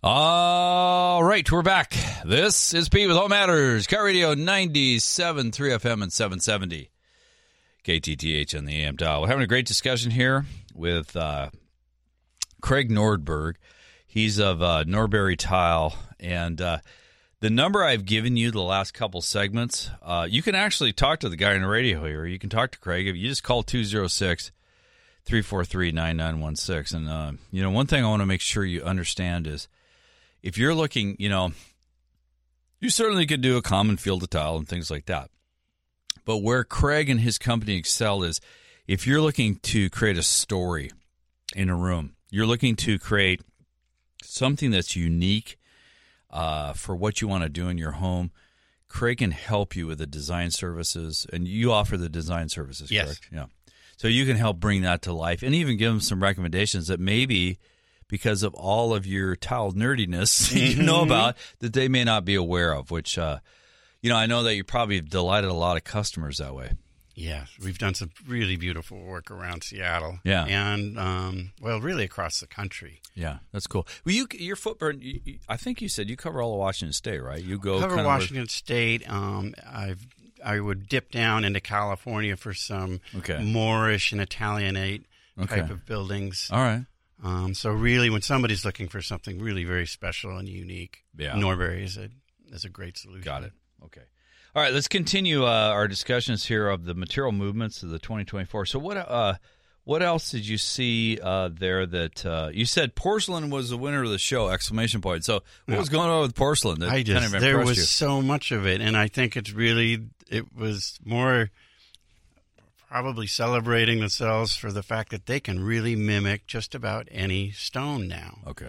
All right, we're back. This is Pete with Home Matters, Car Radio 97.3 FM and 770 KTTH on the AM dial. We're having a great discussion here with Craig Nordberg. He's of Norbury Tile, and the number I've given you the last couple segments, you can actually talk to the guy on the radio here. You can talk to Craig. If you just call 206-343-9916. And, one thing I want to make sure you understand is if you're looking, you certainly could do a common field of tile and things like that. But where Craig and his company excel is if you're looking to create a story in a room, you're looking to create something that's unique for what you want to do in your home, Craig can help you with the design services, and you offer the design services, yes. Correct? Yeah. So you can help bring that to life and even give them some recommendations that maybe because of all of your tile nerdiness you know about that they may not be aware of, which, I know that you probably have delighted a lot of customers that way. Yeah, we've done some really beautiful work around Seattle. Yeah. And, really across the country. Yeah, that's cool. Well, your footprint, I think you said you cover all of Washington State, right? You go cover Washington State. I would dip down into California for some Moorish and Italianate type of buildings. All right. So really, when somebody's looking for something really very special and unique, Norbury is a great solution. Got it. Okay. All right, let's continue our discussions here of the material movements of the 2024. So what else did you see there that you said porcelain was the winner of the show, exclamation point. So what was going on with porcelain that kind of impressed there was you? So much of it, and I think it was more probably celebrating themselves for the fact that they can really mimic just about any stone now. Okay.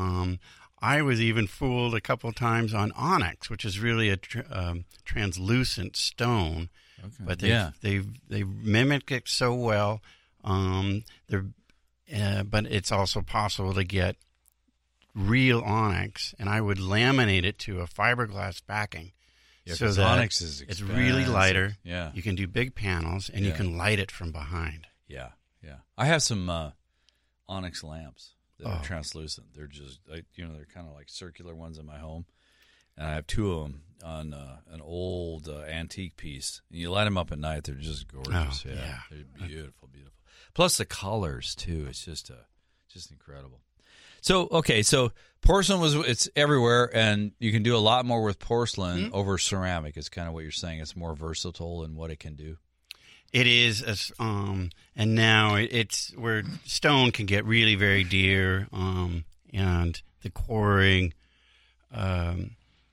I was even fooled a couple times on onyx, which is really a translucent stone. Okay. But they mimic it so well. But it's also possible to get real onyx, and I would laminate it to a fiberglass backing. Yeah, so that onyx is expensive. It's really lighter. Yeah. You can do big panels, and you can light it from behind. Yeah, yeah. I have some onyx lamps that are translucent. They're just, they're kind of like circular ones in my home, and I have two of them on an old antique piece. And you light them up at night; they're just gorgeous. They're beautiful, beautiful. Plus the colors too. It's just incredible. So porcelain it's everywhere, and you can do a lot more with porcelain over ceramic. Is kind of what you're saying. It's more versatile in what it can do. It is, and now it's where stone can get really very dear, and the quarrying. I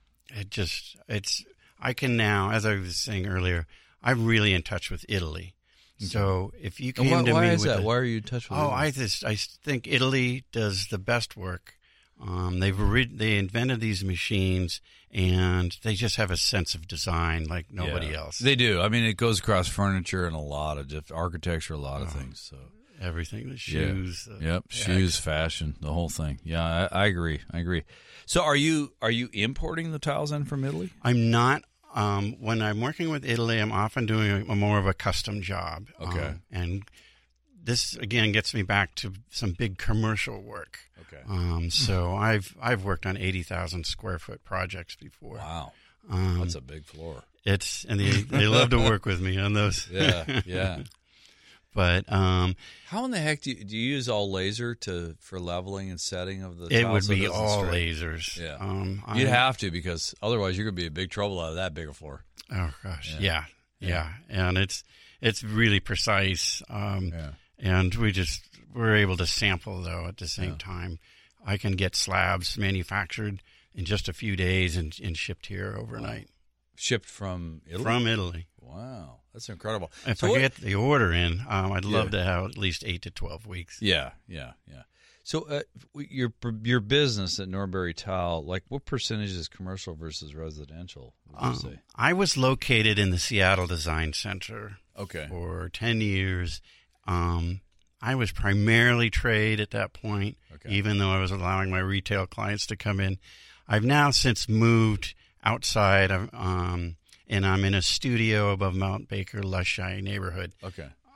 can now, as I was saying earlier, I'm really in touch with Italy. So if you came to me, why is that? Why are you in touch with Italy? I think Italy does the best work. They invented these machines, and they just have a sense of design like nobody else. They do. I mean, it goes across furniture and a lot of different architecture, a lot of things. So everything, the shoes. Shoes, fashion, the whole thing. Yeah, I agree. So are you importing the tiles in from Italy? I'm not. When I'm working with Italy, I'm often doing more of a custom job. Okay. And this, again, gets me back to some big commercial work. Okay. So I've worked on 80,000 square foot projects before. Wow. That's a big floor. And they love to work with me on those. Yeah. But how in the heck do you use all laser for leveling and setting of the tiles? It would be all lasers. Yeah. You'd have to, because otherwise you're going to be in big trouble out of that big a floor. Oh gosh. Yeah. And it's really precise. And we're able to sample though at the same time. I can get slabs manufactured in just a few days and shipped here overnight. Wow. Shipped from Italy? From Italy. Wow. That's incredible. If I get the order in, I'd love to have at least 8 to 12 weeks. Yeah. So your business at Norbury Tile, like what percentage is commercial versus residential, would you say? I was located in the Seattle Design Center for 10 years. I was primarily trade at that point, even though I was allowing my retail clients to come in. I've now since moved outside, and I'm in a studio above Mount Baker, Lushai neighborhood. Okay.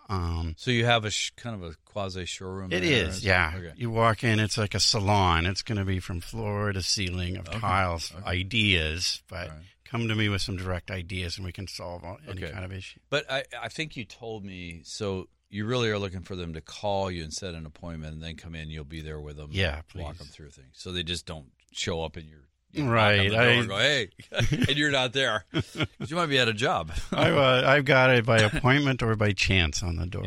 So you have a kind of a quasi showroom. It is, yeah. Okay. You walk in, it's like a salon. It's going to be from floor to ceiling of tiles, ideas, but come to me with some direct ideas, and we can solve any kind of issue. But I think you told me, so you really are looking for them to call you and set an appointment, and then come in. You'll be there with them. Yeah, please. Walk them through things. So they just don't show up in your. Right. And go, hey, and you're not there. You might be at a job. I've got it by appointment or by chance on the door.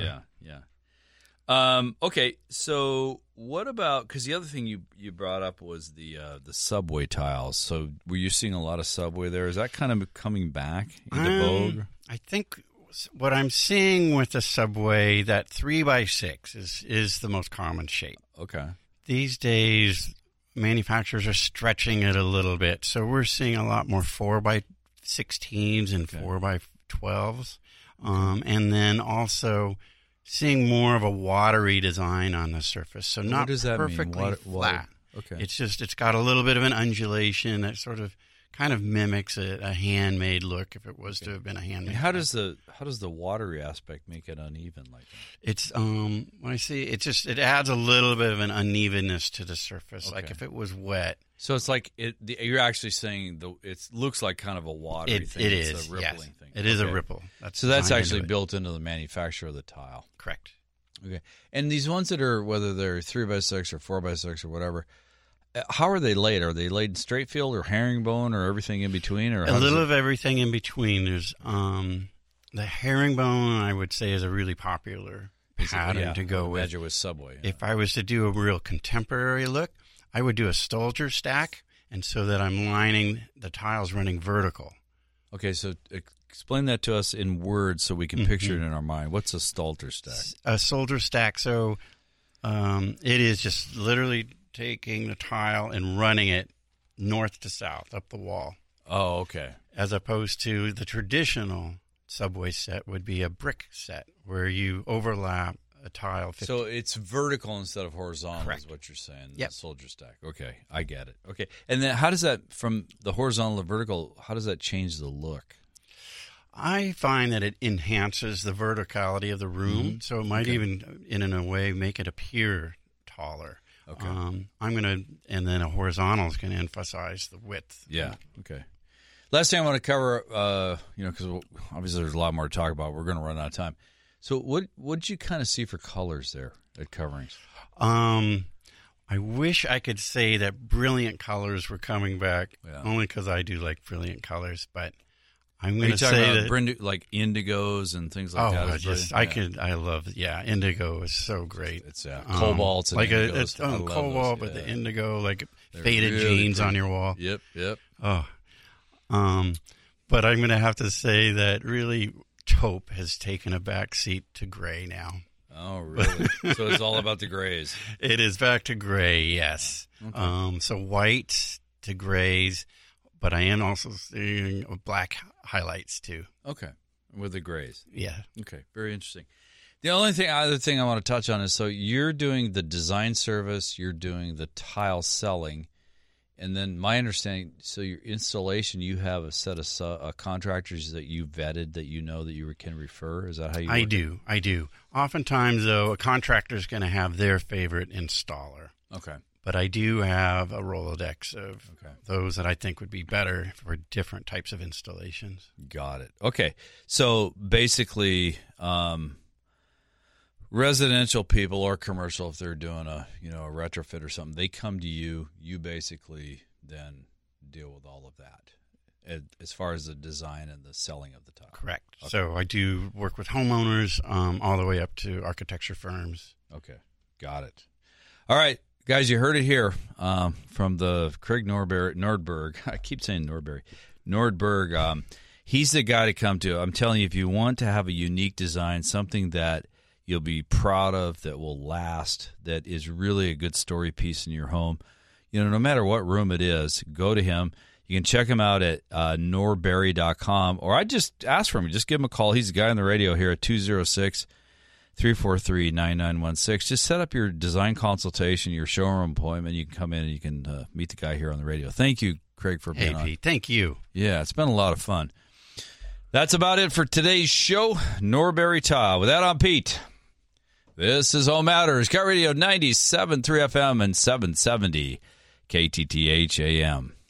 Yeah. Okay, so what about, because the other thing you brought up was the subway tiles. So were you seeing a lot of subway there? Is that kind of coming back into vogue? I think what I'm seeing with the subway, that 3x6 is the most common shape. Okay. These days, manufacturers are stretching it a little bit, so we're seeing a lot more 4x16s and 4x12s, and then also seeing more of a watery design on the surface. So not perfectly flat. Okay, it's got a little bit of an undulation that sort of kind of mimics a handmade look if it was to have been a handmade. How does the watery aspect make it uneven like that? It's when I see it adds a little bit of an unevenness to the surface, like if it was wet. So it's like you're actually saying it looks like kind of a watery thing. It's a rippling thing. It is a ripple. That's actually built into the manufacture of the tile. Correct. Okay. And these ones that are, whether they're 3x6 or 4x6 or whatever, how are they laid? Are they laid straight field or herringbone or everything in between? Or a little of everything in between. There's the herringbone, I would say, is a really popular pattern to go with. With Subway. Yeah. If I was to do a real contemporary look, I would do a Stolger stack, and so that I'm lining the tiles running vertical. Okay, so explain that to us in words so we can picture it in our mind. What's a Stolger stack? A Stolger stack, so it is just literally taking the tile and running it north to south up the wall. Oh, okay. As opposed to the traditional subway set would be a brick set where you overlap a tile. So it's vertical instead of horizontal. Correct. Is what you're saying. Yep. The Soldier stack. Okay, I get it. Okay, and then how does that, from the horizontal to vertical, how does that change the look? I find that it enhances the verticality of the room, so it might even, in a way, make it appear taller. Okay. And then a horizontal is going to emphasize the width. Yeah. Okay. Last thing I want to cover, because obviously there's a lot more to talk about. We're going to run out of time. So what did you kind of see for colors there at Coverings? I wish I could say that brilliant colors were coming back, only because I do like brilliant colors, but I'm going to say that like indigos and things like that. I love indigo is so great. It's cobalt and like indigos. Cobalt with the indigo, like faded really jeans on your wall. Yep. Oh, but I'm going to have to say that really taupe has taken a back seat to gray now. Oh, really? So it's all about the grays. It is back to gray, yes. Okay. So white to grays, but I am also seeing black highlights too. Okay, with the grays. Yeah. Okay, very interesting. The other thing I want to touch on is, so you're doing the design service, you're doing the tile selling, and then my understanding, so your installation, you have a set of contractors that you vetted that you know that you can refer. Is that how you work? I do. Oftentimes, though, a contractor is going to have their favorite installer. Okay. But I do have a Rolodex of those that I think would be better for different types of installations. Got it. Okay. So basically, residential people or commercial, if they're doing a retrofit or something, they come to you. You basically then deal with all of that as far as the design and the selling of the tile. Correct. Okay. So I do work with homeowners all the way up to architecture firms. Okay. Got it. All right. Guys, you heard it here from the Craig Nordberg. I keep saying Norbury. Nordberg. He's the guy to come to. I'm telling you, if you want to have a unique design, something that you'll be proud of, that will last, that is really a good story piece in your home, no matter what room it is, go to him. You can check him out at norberry.com, or I just ask for him. Just give him a call. He's the guy on the radio here at 206-343-9916. Just set up your design consultation, your showroom appointment. You can come in and you can meet the guy here on the radio. Thank you, Craig, for being on. Pete, thank you. Yeah, it's been a lot of fun. That's about it for today's show. Norbury Ta. With that, I'm Pete. This is All Matters. Cat Radio 97.3 FM and 770 KTTH AM.